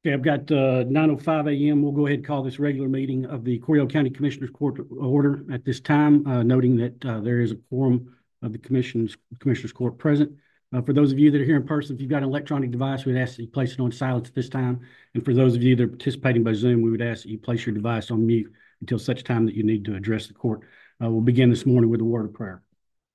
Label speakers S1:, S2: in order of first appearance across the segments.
S1: Okay, I've got 9:05 a.m. We'll go ahead and call this regular meeting of the Coryell County Commissioners Court order at this time, noting that there is a quorum of the Commissioners Court present. For those of you that are here in person, if you've got an electronic device, we'd ask that you place it on silence at this time. And for those of you that are participating by Zoom, we would ask that you place your device on mute until such time that you need to address the court. We'll begin this morning with a word of prayer.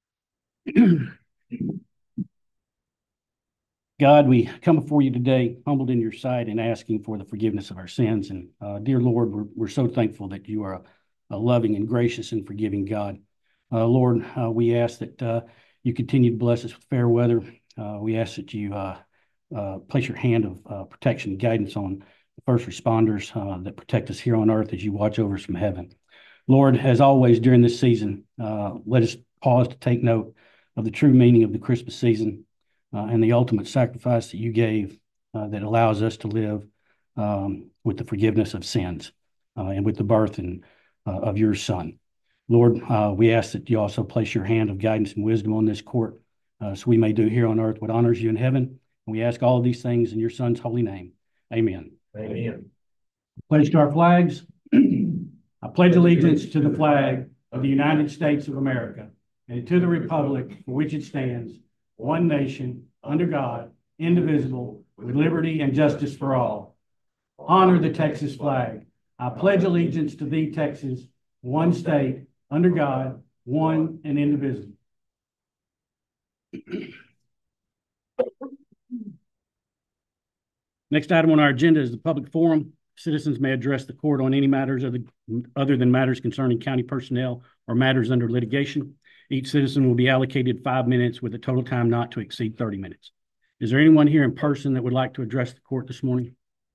S1: God, we come before you today, humbled in your sight and asking for the forgiveness of our sins. And dear Lord, we're so thankful that you are a loving and gracious and forgiving God. Lord, we ask that you continue to bless us with fair weather. We ask that you place your hand of protection and guidance on the first responders that protect us here on earth as you watch over us from heaven. Lord, as always during this season, let us pause to take note of the true meaning of the Christmas season. And the ultimate sacrifice that you gave that allows us to live with the forgiveness of sins and with the birth of your Son. Lord, we ask that you also place your hand of guidance and wisdom on this court so we may do here on earth what honors you in heaven. And we ask all of these things in your Son's holy name. Amen.
S2: Amen.
S1: Pledge to our flags. I pledge allegiance to the flag of the United States of America and to the republic for which it stands, one nation, under God, indivisible, with liberty and justice for all. Honor the Texas flag. I pledge allegiance to thee, Texas, one state, under God, one and indivisible. Next item on our agenda is the public forum. Citizens may address the court on any matters other than matters concerning county personnel or matters under litigation. Each citizen will be allocated 5 minutes with a total time not to exceed 30 minutes. Is there anyone here in person that would like to address the court this morning?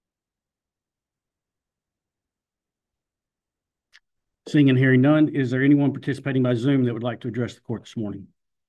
S1: Seeing and hearing none, is there anyone participating by Zoom that would like to address the court this morning?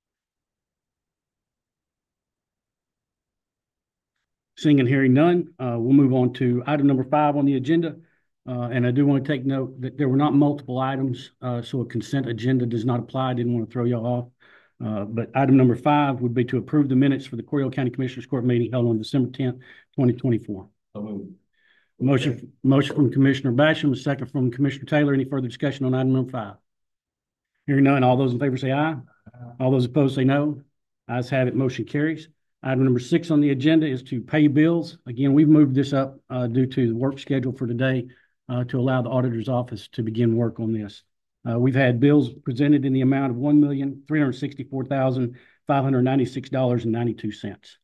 S1: Seeing and hearing none, we'll move on to item number 5 on the agenda. And I do want to take note that there were not multiple items, so a consent agenda does not apply. I didn't want to throw y'all off. But item number 5 would be to approve the minutes for the Coryell County Commissioners Court meeting held on December 10th, 2024. Motion from Commissioner Basham, a second from Commissioner Taylor. Any further discussion on item number 5? Hearing none, all those in favor say aye. All those opposed say no. Ayes have it, motion carries. Item number 6 on the agenda is to pay bills. Again, we've moved this up due to the work schedule for today to allow the auditor's office to begin work on this. We've had bills presented in the amount of $1,364,596.92.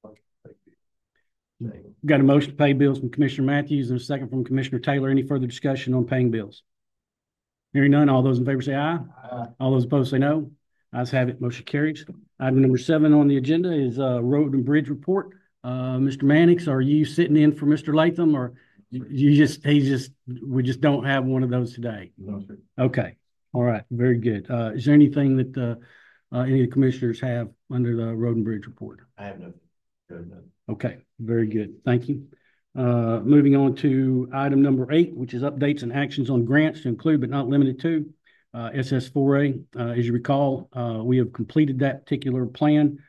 S1: Got a motion to pay bills from Commissioner Matthews and a second from Commissioner Taylor. Any further discussion on paying bills? Hearing none, all those in favor say aye. Aye. All those opposed say no. Ayes have it, motion carries. Item number 7 on the agenda is road and bridge report. Mr. Mannix, are you sitting in for Mr. Latham, or we just don't have one of those today?
S2: No, sir.
S1: Okay, all right, very good. Is there anything that any of the commissioners have under the road and bridge report?
S2: I have nothing.
S1: Okay, very good. Thank you. Moving on to item number 8, which is updates and actions on grants to include but not limited to SS4A. As you recall, we have completed that particular plan.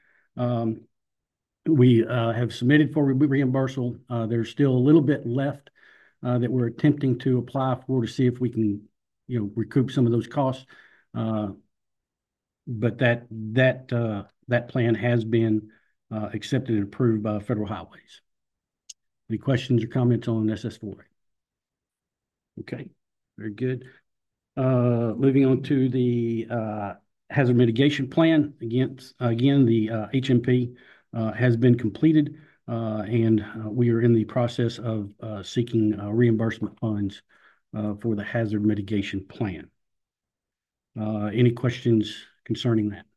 S1: We have submitted for reimbursement. There's still a little bit left that we're attempting to apply for to see if we can, recoup some of those costs. But that plan has been accepted and approved by Federal Highways. Any questions or comments on SS4A? Okay, very good. Moving on to the hazard mitigation plan. Again, the HMP has been completed, and we are in the process of seeking reimbursement funds for the hazard mitigation plan. Any questions concerning that?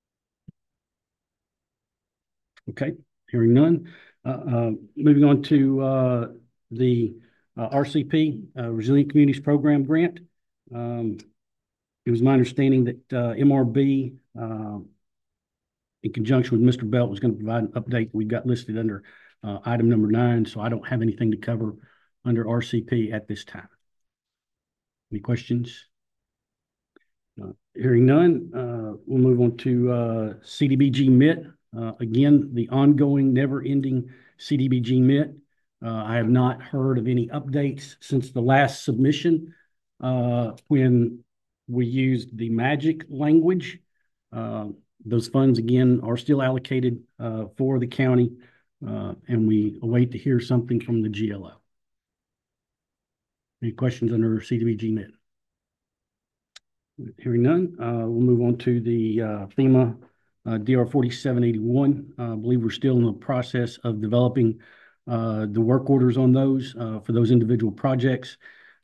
S1: Okay, hearing none. Moving on to the RCP, Resilient Communities Program grant. It was my understanding that MRB, in conjunction with Mr. Belt, was going to provide an update. We've got listed under item number 9, so I don't have anything to cover under RCP at this time. Any questions? Hearing none, we'll move on to CDBG MIT. Again, the ongoing, never-ending CDBG MIT. I have not heard of any updates since the last submission, when we used the magic language. Those funds, again, are still allocated for the county, and we await to hear something from the GLO. Any questions under CDBG Net? Hearing none, we'll move on to the FEMA DR 4781. I believe we're still in the process of developing the work orders on those for those individual projects.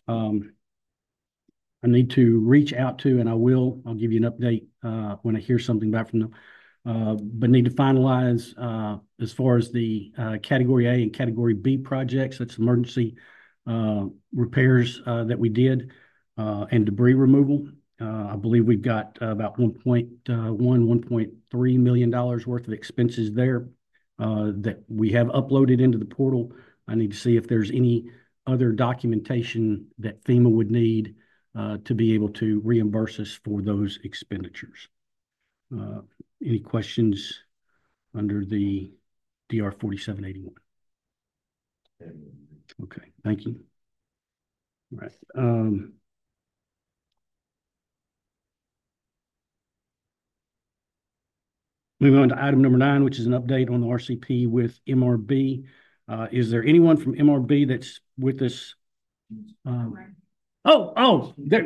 S1: I need to reach out to, and I'll give you an update when I hear something back from them. But need to finalize as far as the Category A and Category B projects. That's emergency repairs that we did and debris removal. I believe we've got about $1.3 million worth of expenses there that we have uploaded into the portal. I need to see if there's any other documentation that FEMA would need to be able to reimburse us for those expenditures. Any questions under the DR 4781? Okay, thank you. All right. Moving on to item number 9, which is an update on the RCP with MRB. Is there anyone from MRB that's with us? There.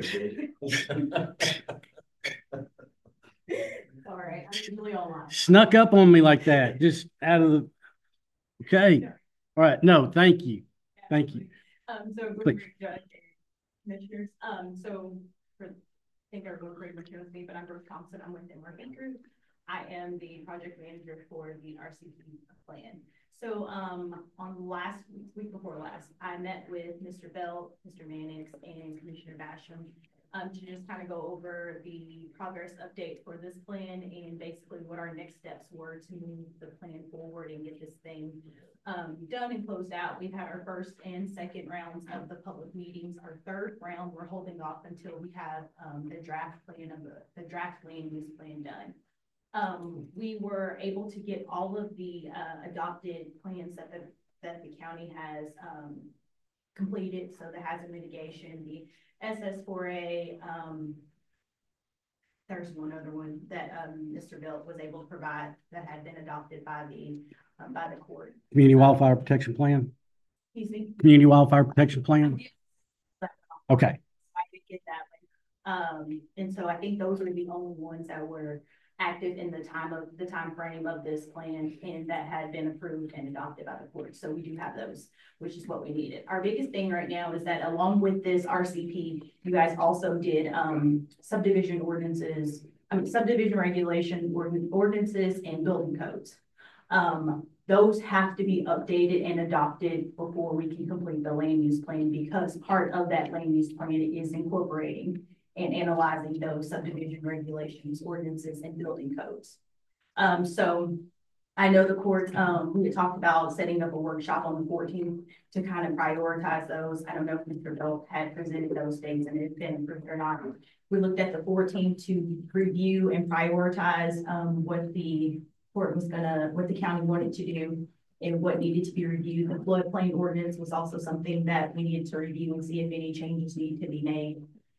S2: Sorry, I'm usually online.
S1: Snuck up on me like that, just out of the. Okay. All right. No, thank you. Thank you.
S2: So with Judge Commissioners, so I think everyone pretty much knows me, but I'm Brooke Thompson. I'm with MRB Group. I am the project manager for the RCP plan. So on week before last, I met with Mr. Bell, Mr. Mannix, and Commissioner Basham to just kind of go over the progress update for this plan and basically what our next steps were to move the plan forward and get this thing done and closed out. We've had our first and second rounds of the public meetings. Our third round, we're holding off until we have the draft plan of the draft land use plan done. We were able to get all of the adopted plans that the county has completed. So the hazard mitigation, the SS4A, there's one other one that Mr. Bell was able to provide that had been adopted by the court.
S1: Community Wildfire Protection Plan?
S2: Excuse me?
S1: Community Wildfire Protection Plan? Okay.
S2: I did get that one. And so I think those are the only ones that were active in the time frame of this plan and that had been approved and adopted by the court. So we do have those, which is what we needed. Our biggest thing right now is that along with this RCP, you guys also did subdivision ordinances, subdivision regulation ordinances and building codes. Those have to be updated and adopted before we can complete the land use plan, because part of that land use plan is incorporating and analyzing those subdivision regulations, ordinances, and building codes. So I know the court, we had talked about setting up a workshop on the 14th to kind of prioritize those. I don't know if Mr. Bell had presented those dates and it's been approved or not. We looked at the 14th to review and prioritize what the court was what the county wanted to do and what needed to be reviewed. The floodplain ordinance was also something that we needed to review and see if any changes need to be made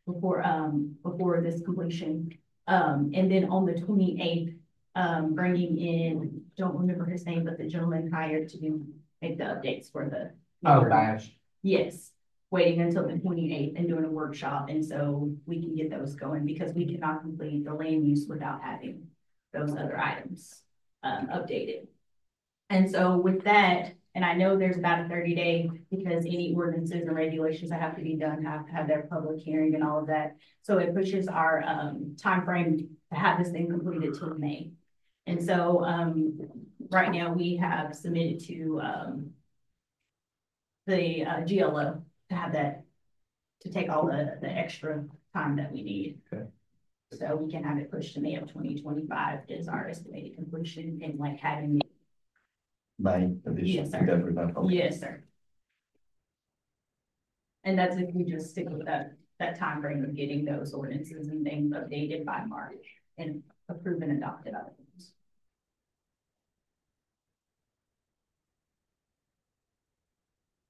S2: before this completion. And then on the 28th, bringing in, don't remember his name, but the gentleman hired to make the updates for the.
S3: Oh, Bash.
S2: Yes, waiting until the 28th and doing a workshop. And so we can get those going because we cannot complete the land use without having those other items updated. And so with that, and I know there's about a 30-day because any ordinances and regulations that have to be done have to have their public hearing and all of that. So it pushes our time frame to have this thing completed till May. And so right now we have submitted to the GLO to have that, to take all the extra time that we need.
S3: Okay.
S2: So we can have it pushed to May of 2025 is our estimated completion and like having.
S3: May of this year.
S2: Yes, sir. Yes, sir. And that's if we just stick with that time frame of getting those ordinances and things updated by March and approved and adopted other ones.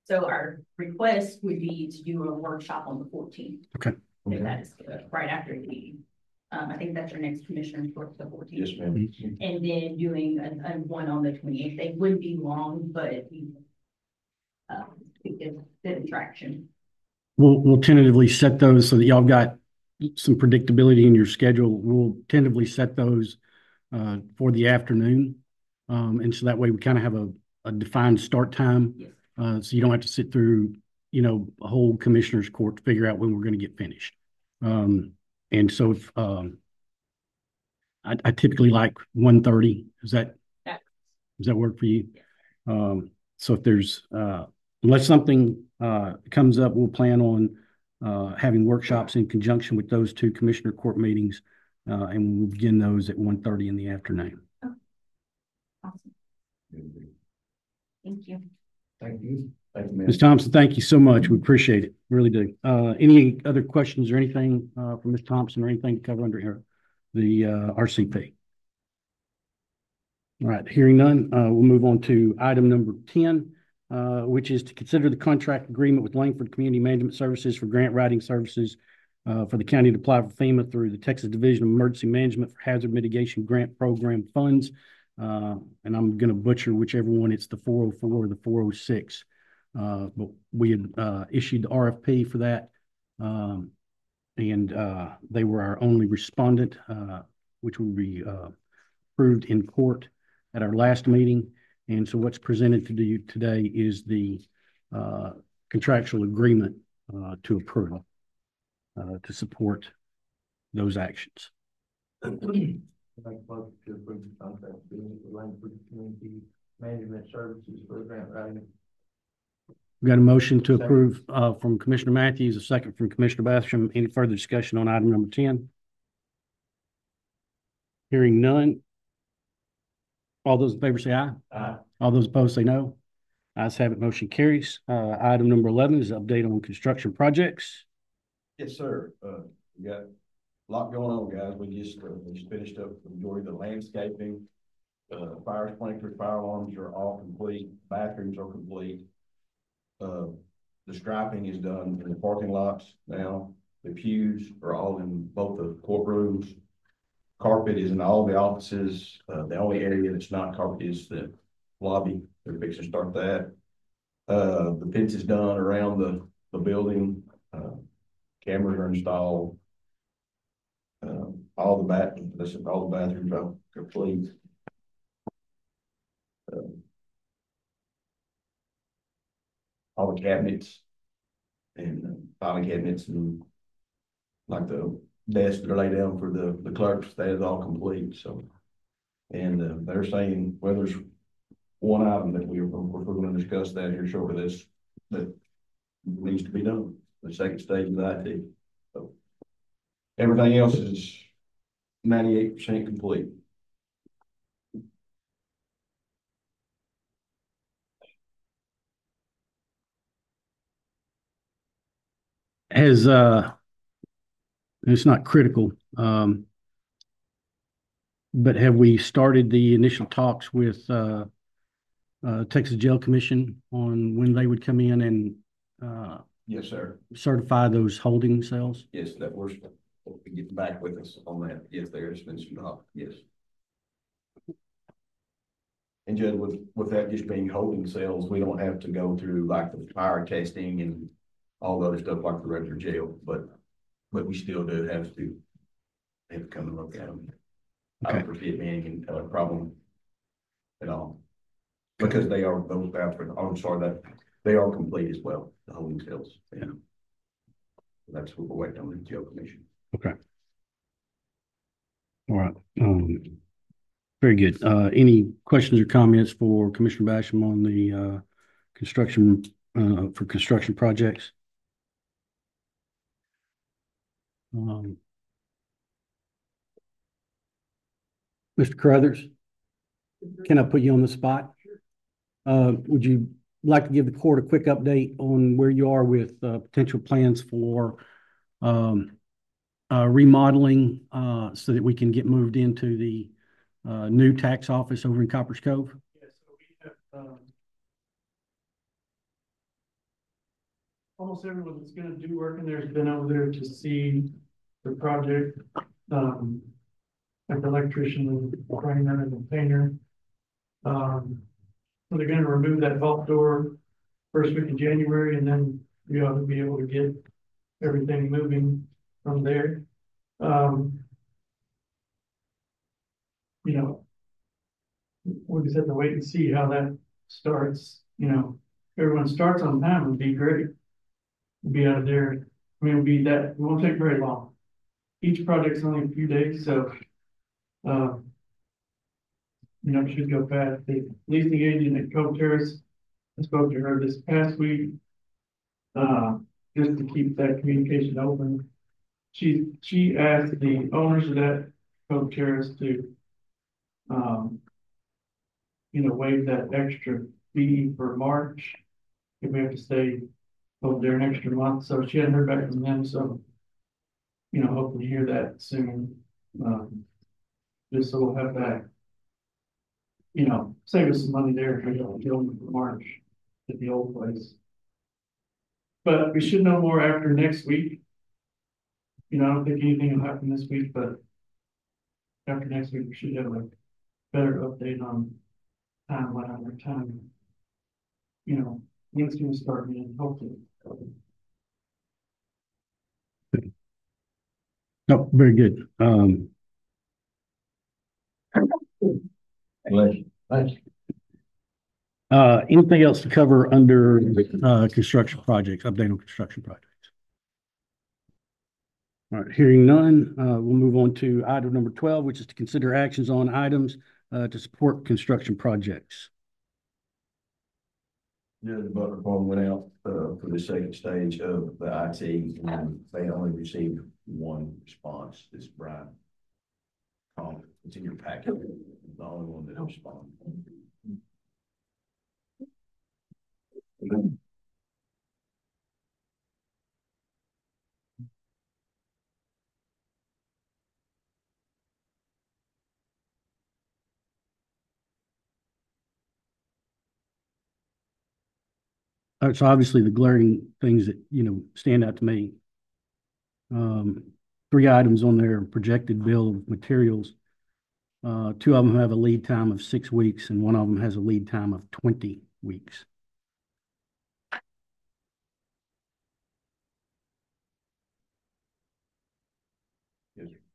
S2: So our request would be to do a workshop on the 14th.
S1: Okay.
S2: If that is right after the meeting. I think that's your next commissioner's work, the 14th.
S3: Yes, ma'am.
S2: And then doing a one on the 28th. They wouldn't be long, but it's good traction.
S1: We'll tentatively set those so that y'all got some predictability in your schedule. We'll tentatively set those for the afternoon. And so that way we kind of have a defined start time.
S2: Yes.
S1: So you don't have to sit through, a whole commissioner's court to figure out when we're going to get finished. And so if, I typically like 1:30. Does that work for you?
S2: Yes.
S1: So if there's, unless something comes up, we'll plan on having workshops in conjunction with those two commissioner court meetings, and we'll begin those at 1:30 in the afternoon.
S2: Awesome. Thank you.
S3: Thank you. Thank you, ma'am.
S1: Ms. Thompson, thank you so much. We appreciate it. Really do. Any other questions or anything from Ms. Thompson or anything to cover under here? The RCP. All right, hearing none, we'll move on to item number 10, which is to consider the contract agreement with Langford Community Management Services for grant writing services for the county to apply for FEMA through the Texas Division of Emergency Management for Hazard Mitigation Grant Program funds. And I'm going to butcher whichever one, it's the 404 or the 406. But we had issued the RFP for that. And they were our only respondent, which will be approved in court at our last meeting. And so what's presented to you today is the contractual agreement to approve to support those actions.
S4: Make a motion to approve the contract agreement with Langford Community Management Services for grant writing.
S1: We've got a motion to approve from Commissioner Matthews, a second from Commissioner Basham. Any further discussion on item number 10? Hearing none. All those in favor say aye.
S4: Aye.
S1: All those opposed say no. Ayes have it, motion carries. Item number 11 is update on construction projects.
S5: Yes, sir. We got a lot going on, guys. We just finished up the majority of the landscaping. Fire sprinklers, fire alarms are all complete. Bathrooms are complete. The striping is done in the parking lots now. The pews are all in both the courtrooms. Carpet is in all the offices. The only area that's not carpet is the lobby. They're fixing to start that. The fence is done around the building. Cameras are installed. All the bathrooms are complete. All the cabinets and filing cabinets and like the desks that are laid down for the clerks, that is all complete. So, and they're saying, well, there's one item that we're going to discuss that here shortly. That needs to be done. The second stage of the IT. So everything else is 98% complete.
S1: As it's not critical, but have we started the initial talks with Texas Jail Commission on when they would come in and
S5: Yes, sir.
S1: certify those holding cells?
S5: Yes, that we're getting back with us on that. Yes, there's been some talk. Yes. And Judge, with that just being holding cells, we don't have to go through like the fire testing and all the other stuff like the regular jail, but we still do have to come and look at them. I don't foresee it being a problem at all. Because they are, those bathrooms, I'm sorry, that they are complete as well, the holding cells. Yeah. That's what we're waiting on the jail commission.
S1: Okay. All right. Very good. Any questions or comments for Commissioner Basham on the construction for construction projects? Mr. Carruthers, can I put you on the spot? Would you like to give the court a quick update on where you are with potential plans for remodeling so that we can get moved into the new tax office over in Coppers Cove?
S4: Yes, so we have
S6: almost everyone that's gonna do work in there has been over there to see the project. Like the electrician, the framer and the painter. So they're gonna remove that vault door first week of January, and then we ought to be able to get everything moving from there. You know, we just have to wait and see how that starts, you know, everyone starts on time would be great. Be out of there, I mean, it'll be that, it won't take very long. Each project's only a few days, so, you know, it should go fast. The leasing agent at Cove Terrace, I spoke to her this past week, just to keep that communication open. She asked the owners of that Cove Terrace to, you know, waive that extra fee for March. If we have to stay over there an extra month, so she hadn't heard back from them, so, you know, hopefully hear that soon. Just so we'll have that, you know, save us some money there if we don't get them for March at the old place. But we should know more after next week. You know, I don't think anything will happen this week, but after next week, we should have a better update on timeline or time. You know, when it's gonna start, and hopefully.
S1: No, very good. Anything else to cover under construction projects, update on construction projects? All right, hearing none, we'll move on to item number 12, which is to consider actions on items to support construction projects.
S5: Yeah, the Butler form went out for the second stage of the IT, and they only received one response. This Brian. It's in your packet. The only one that responded.
S1: So obviously the glaring things that, you know, stand out to me. 3 items on their projected bill of materials. 2 of them have a lead time of 6 weeks, and 1 of them has a lead time of 20 weeks.
S5: Yes, sir.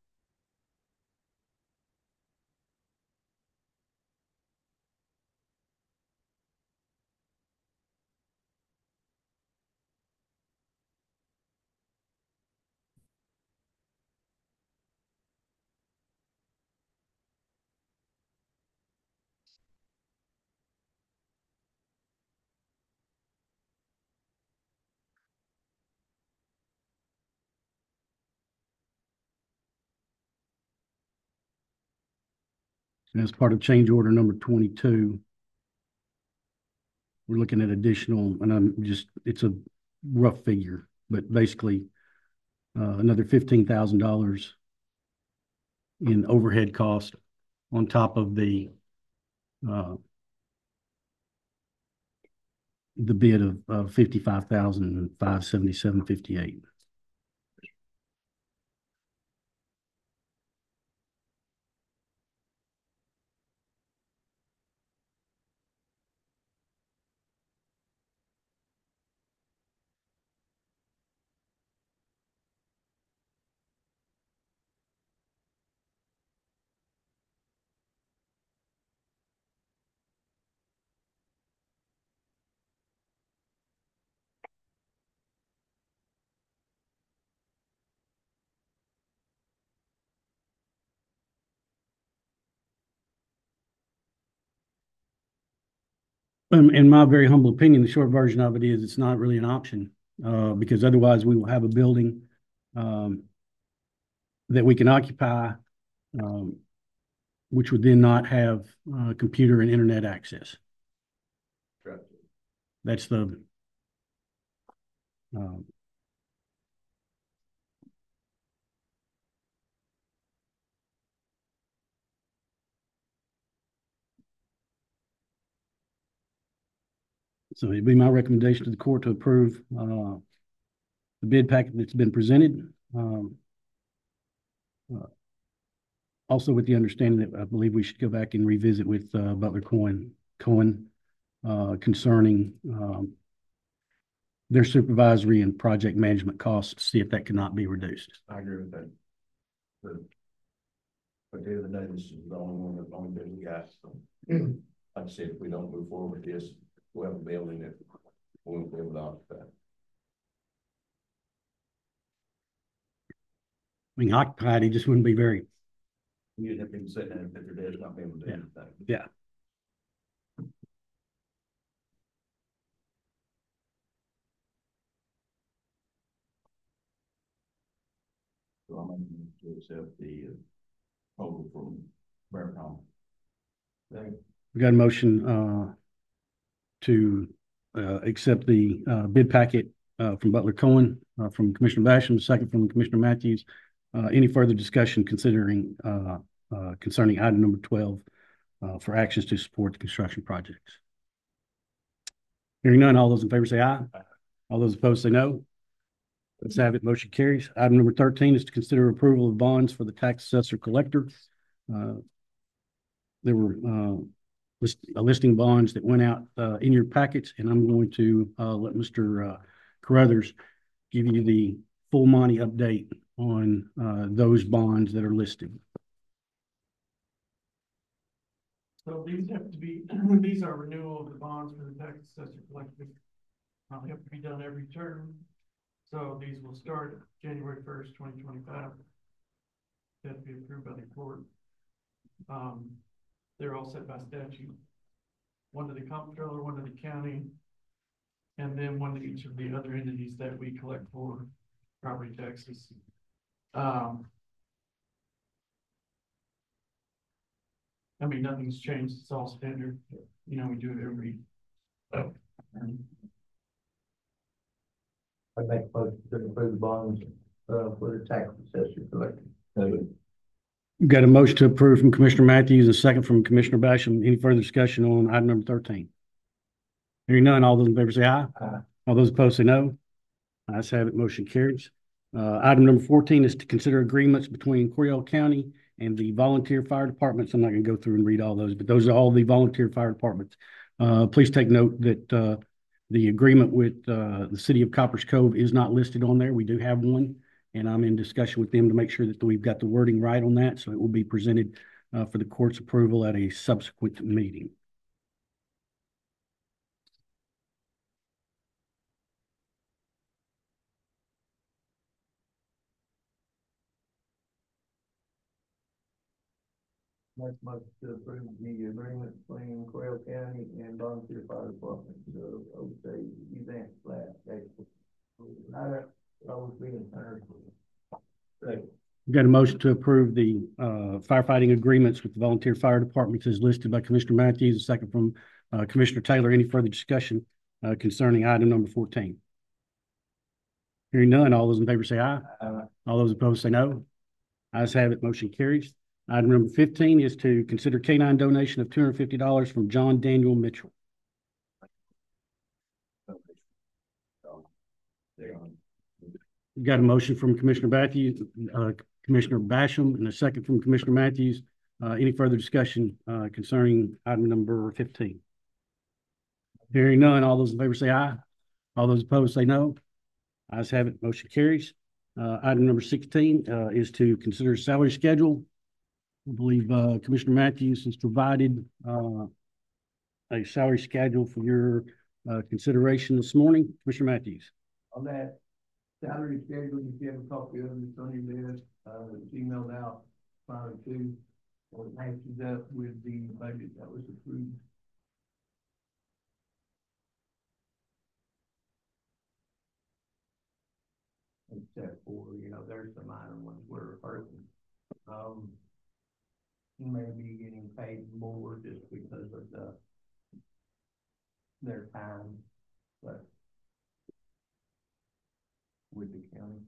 S1: And as part of change order number 22, we're looking at additional, and it's a rough figure, but basically another $15,000 in overhead cost on top of the bid of $55,577.58. In my very humble opinion, the short version of it is it's not really an option because otherwise we will have a building that we can occupy, which would then not have computer and internet access.
S5: Correct.
S1: That's the so it'd be my recommendation to the court to approve the bid packet that's been presented. Also with the understanding that I believe we should go back and revisit with Butler Cohen concerning their supervisory and project management costs to see if that cannot be reduced.
S5: I agree with that. But at the end of the day, this is the only one, the only bid we got, so. Like I said, if we don't move forward with this, we'll have a building that we won't be able to occupy.
S1: I mean, occupied, it just wouldn't be very,
S5: You'd have people sitting there at their desk not being able to do
S1: Yeah.
S5: anything.
S1: Yeah.
S5: So I'm going to accept the proposal from Vericom.
S1: we got a motion to accept the bid packet from Butler Cohen from Commissioner Basham, second from Commissioner Matthews. Any further discussion concerning item number 12 for actions to support the construction projects? Hearing none, all those in favor say aye. All those opposed say no. Let's have it. Motion carries. Item number 13 is to consider approval of bonds for the tax assessor collector. There were listing bonds that went out in your packets, and I'm going to let Mr. Carruthers give you the full money update on those bonds that are listed.
S6: So these have to be, these are renewal of the bonds for the tax assessor collector. They have to be done every term. So these will start January 1st, 2025. They have to be approved by the court. They're all set by statute. One to the comptroller, one to the county, and then one to each of the other entities that we collect for property taxes. I mean, nothing's changed. It's all standard. You know, we do it every.
S4: I make a motion to approve the bonds, for the tax assessor collector.
S1: We've got a motion to approve from Commissioner Matthews, a second from Commissioner Basham. Any further discussion on item number 13? Hearing none, all those in favor say aye.
S4: Aye.
S1: All those opposed say no. Ayes have it, motion carries. Item number 14 is to consider agreements between Coryell County and the volunteer fire departments. I'm not going to go through and read all those, but those are all the volunteer fire departments. Please take note that the agreement with the city of Copperas Cove is not listed on there. We do have one, and I'm in discussion with them to make sure that we've got the wording right on that. So it will be presented for the court's approval at a subsequent meeting.
S4: Make a motion to approve the agreement between Coryell County and volunteer fire department, OSA event flat. I was being heard.
S1: We've got a motion to approve the firefighting agreements with the volunteer fire departments as listed by Commissioner Matthews, a second from Commissioner Taylor. Any further discussion concerning item number 14? Hearing none, all those in favor say aye. All those opposed say no. Ayes have it, motion carries. Item number 15 is to consider canine donation of $250 from John Daniel Mitchell. We've got a motion from Commissioner Matthews, Commissioner Basham, and a second from Commissioner Matthews. Any further discussion concerning item number 15? Hearing none, all those in favor say aye. All those opposed say no. Ayes have it, motion carries. Item number 16 is to consider salary schedule. I believe Commissioner Matthews has provided a salary schedule for your consideration this morning. Commissioner Matthews.
S4: On that salary schedule, you have a copy of it, it's on your desk, it's emailed out prior to, or it matches up with the budget that was approved. Except for, there's some item ones where a person, maybe getting paid more just because of their time, but with the county.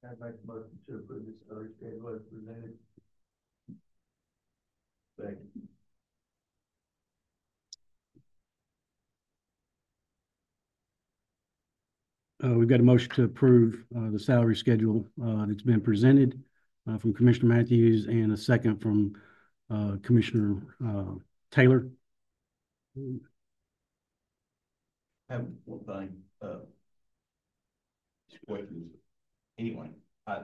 S4: I'd make a motion to approve this salary schedule as presented.
S5: Second.
S1: We've got a motion to approve the salary schedule that's been presented from Commissioner Matthews and a second from Commissioner Taylor.
S5: I have one thing, questions. Anyway,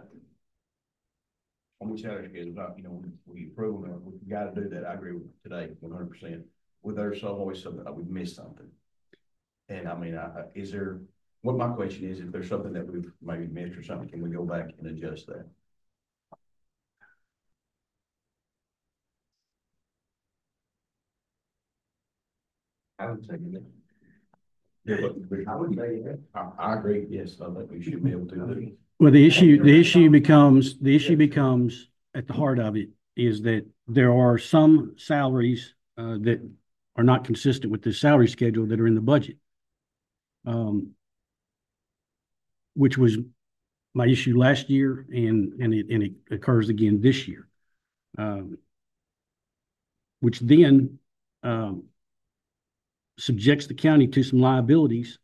S5: on which salary schedule, we approve them, we gotta do that, I agree with today, 100%. With there's always something, we missed something. And I mean, is there, what my question is, if there's something that we've maybe missed or something, can we go back and adjust that?
S3: I would say that.
S5: Yeah, but
S3: I would say that.
S5: I agree, yes, I think we should be able to do it.
S1: Well, the issue becomes at the heart of it is that there are some salaries that are not consistent with the salary schedule that are in the budget. Which was my issue last year and it occurs again this year. Which then subjects the county to some liabilities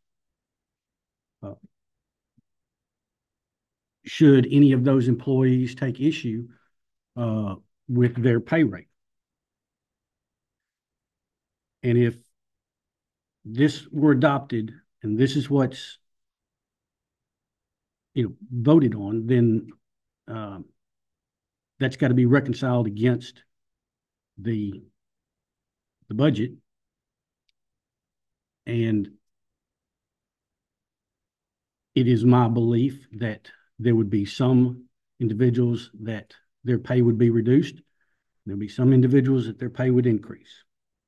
S1: should any of those employees take issue with their pay rate. And if this were adopted and this is what's voted on, then that's got to be reconciled against the budget. And it is my belief that there would be some individuals that their pay would be reduced. There'll be some individuals that their pay would increase.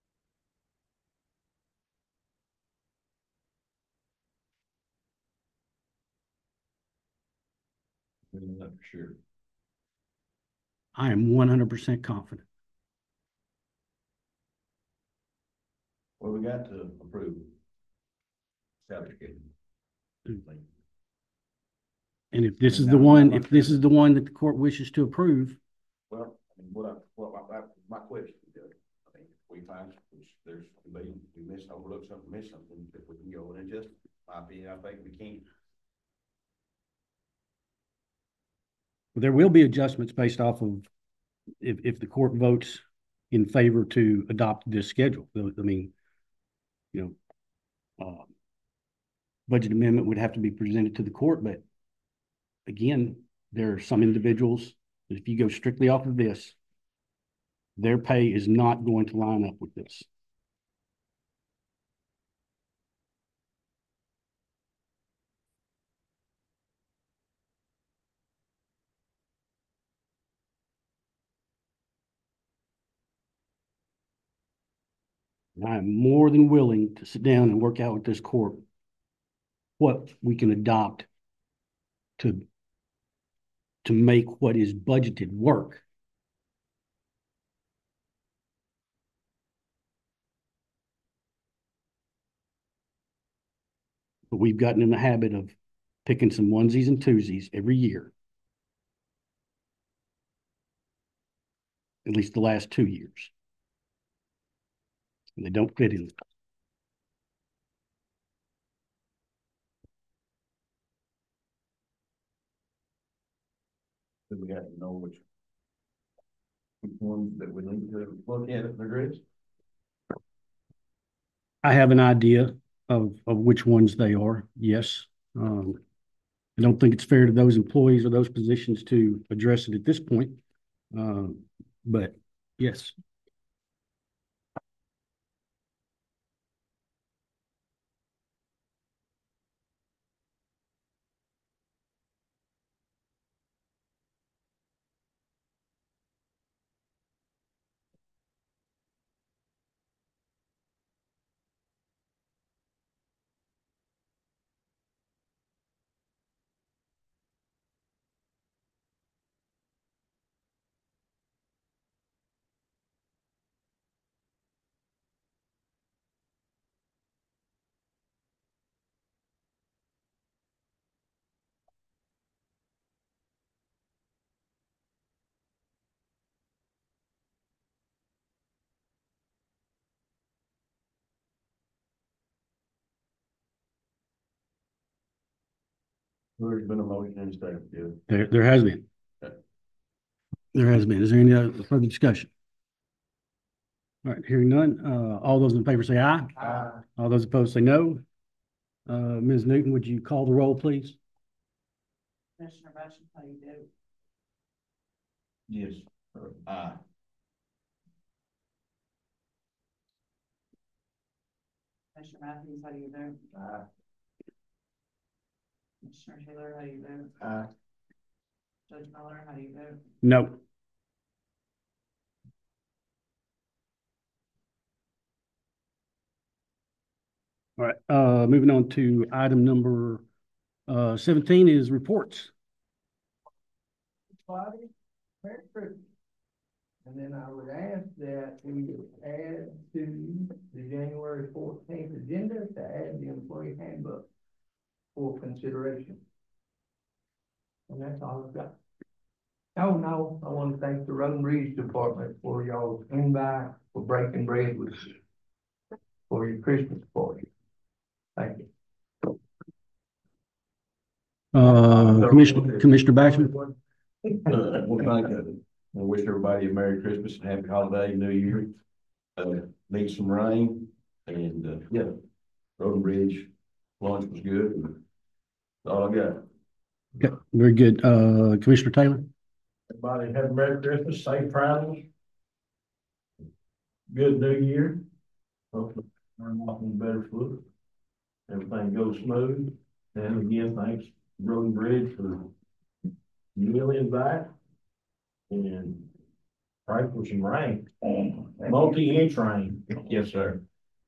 S5: For sure.
S1: I am 100% confident.
S5: Well, we got to approve salary schedule.
S1: And if this is the one, that the court wishes to approve.
S5: Well, I mean, my question is, I mean, if we find there's, we missed, overlooked something, missed something, if we can go and adjust, my opinion, I think we can.
S1: There will be adjustments based off of if the court votes in favor to adopt this schedule. I mean, budget amendment would have to be presented to the court, but again, there are some individuals that if you go strictly off of this, their pay is not going to line up with this. And I am more than willing to sit down and work out with this court what we can adopt to make what is budgeted work. But we've gotten in the habit of picking some onesies and twosies every year. At least the last 2 years. And they don't fit in.
S5: So we have to know which ones that we need to look at and address.
S1: I have an idea of which ones they are. Yes. I don't think it's fair to those employees or those positions to address it at this point. But yes.
S5: There's been a motion and a second, yeah.
S1: There has been. There has been. Is there any other further discussion? All right, hearing none. All those in favor say aye.
S5: Aye.
S1: All those opposed say no. Ms. Newton, would you call the roll, please?
S7: Commissioner Basham, how you do?
S5: Yes. Aye.
S7: Commissioner Matthews, how you do?
S5: Aye.
S7: Commissioner Taylor, how you do?
S5: Aye.
S7: Judge Miller, how you do?
S1: No. All right, moving on to item number 17 is reports.
S4: Bobby, Merry Christmas. And then I would ask that we would add to the January 14th agenda to add the employee handbook for consideration. And that's all I've got. Oh, no, I want to thank the Road and Bridge Department for y'all swing by for breaking bread with us for your Christmas party. Thank you.
S1: Commissioner Basham.
S5: Well, thank you. I wish everybody a Merry Christmas and Happy Holiday, New Year. Need some rain and, yeah, Road and Bridge lunch was good. And that's all I got.
S1: Okay, very good. Commissioner Taylor.
S5: Everybody have a Merry Christmas, safe travels. Good New Year. Hopefully we're off on better foot. Everything goes smooth. And again, thanks Road and Bridge for millions back. And pray for some rain. Multi-inch rain. Yes, sir.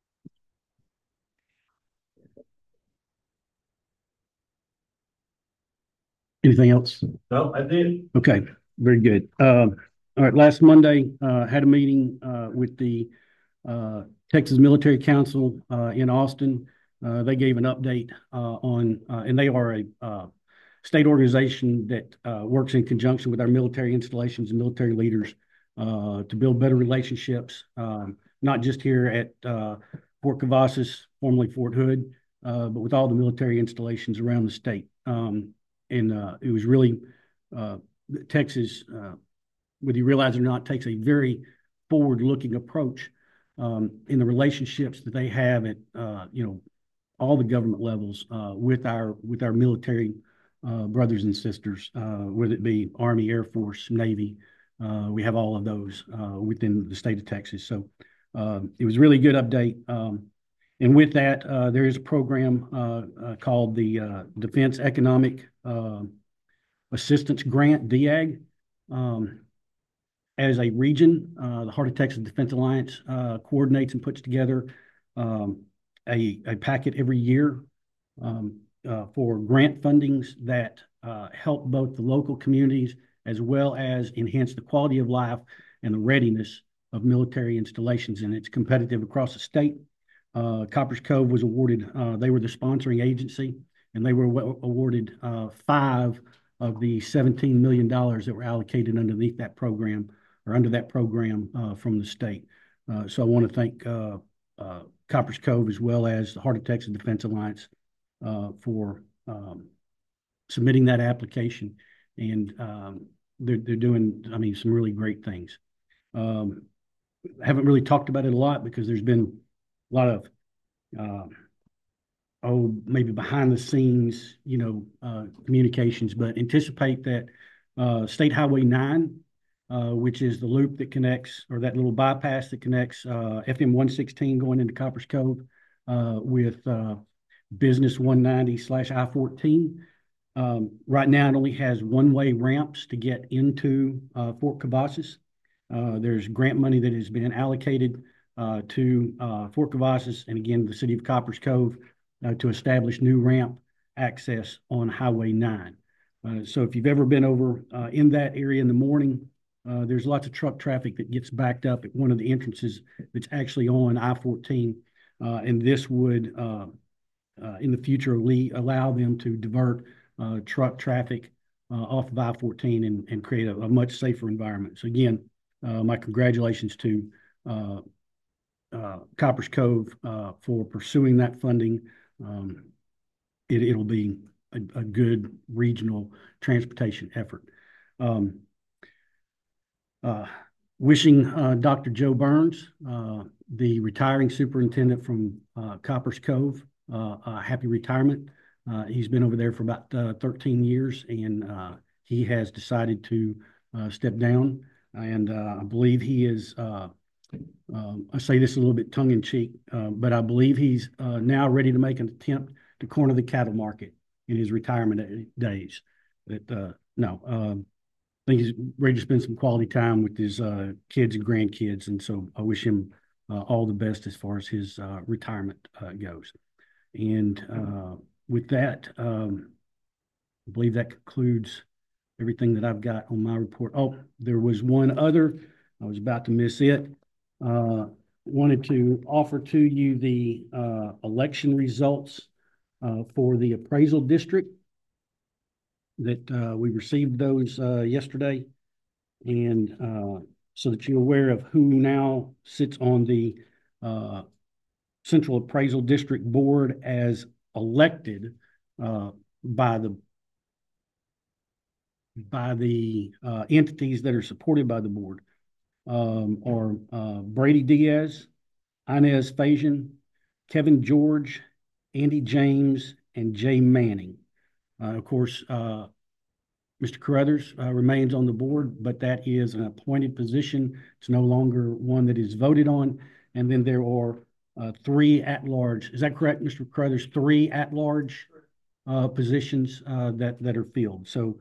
S1: Anything else?
S5: No, I did.
S1: Okay, very good. All right, last Monday, had a meeting with the Texas Military Council in Austin. They gave an update on, and they are a state organization that works in conjunction with our military installations and military leaders to build better relationships, not just here at Fort Cavazos, formerly Fort Hood, but with all the military installations around the state. And it was really Texas, whether you realize it or not, takes a very forward-looking approach in the relationships that they have at all the government levels with our military brothers and sisters, whether it be Army, Air Force, Navy. We have all of those within the state of Texas. So it was a really good update. And with that, there is a program called the Defense Economic Assistance Grant, DEAG. As a region, the Heart of Texas Defense Alliance coordinates and puts together a packet every year for grant fundings that help both the local communities as well as enhance the quality of life and the readiness of military installations. And it's competitive across the state. Copperas Cove was awarded, they were the sponsoring agency, and they were awarded 5 of the $17 million that were allocated underneath that program or under that program from the state. So I want to thank Copperas Cove as well as the Heart of Texas Defense Alliance for submitting that application. And they're doing, I mean, some really great things. Haven't really talked about it a lot because there's been a lot of maybe behind the scenes, communications, but anticipate that State Highway 9, which is the loop that connects, or that little bypass that connects FM 116 going into Copperas Cove with Business 190/I-14. Right now, it only has one-way ramps to get into Fort Cavazos. There's grant money that has been allocated to Fort Cavazos and again the city of Copperas Cove to establish new ramp access on Highway 9. So if you've ever been over in that area in the morning, there's lots of truck traffic that gets backed up at one of the entrances that's actually on I-14, and this would in the future allow them to divert truck traffic off of I-14 and create a much safer environment. So again, my congratulations to Copperas Cove for pursuing that funding. It'll be a good regional transportation effort. Wishing Dr. Joe Burns, the retiring superintendent from Coppers Cove, a happy retirement. He's been over there for about 13 years, and he has decided to step down. And I believe he is, I say this a little bit tongue in cheek, but I believe he's now ready to make an attempt to corner the cattle market in his retirement days. I think he's ready to spend some quality time with his kids and grandkids, and so I wish him all the best as far as his retirement goes. And with that, I believe that concludes everything that I've got on my report. Oh, there was one other. I was about to miss it. Wanted to offer to you the election results for the appraisal district that we received those yesterday. And so that you're aware of who now sits on the Central Appraisal District Board as elected by the entities that are supported by the board are Brady Diaz, Inez Fajan, Kevin George, Andy James, and Jay Manning. Of course, Mr. Carruthers remains on the board, but that is an appointed position. It's no longer one that is voted on. And then there are 3 at-large. Is that correct, Mr. Carruthers? 3 at-large positions that are filled. So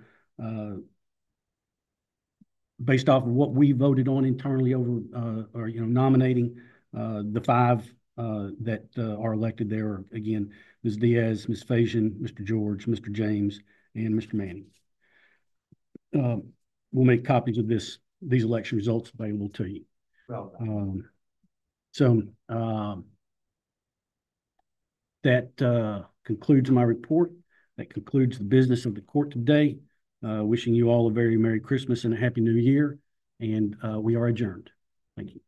S1: based off of what we voted on internally over, or nominating the 5 that are elected there are, again, Ms. Diaz, Ms. Fajan, Mr. George, Mr. James, and Mr. Manning. We'll make copies of these election results available to you.
S3: Well,
S1: That concludes my report. That concludes the business of the court today. Wishing you all a very Merry Christmas and a Happy New Year. And we are adjourned. Thank you.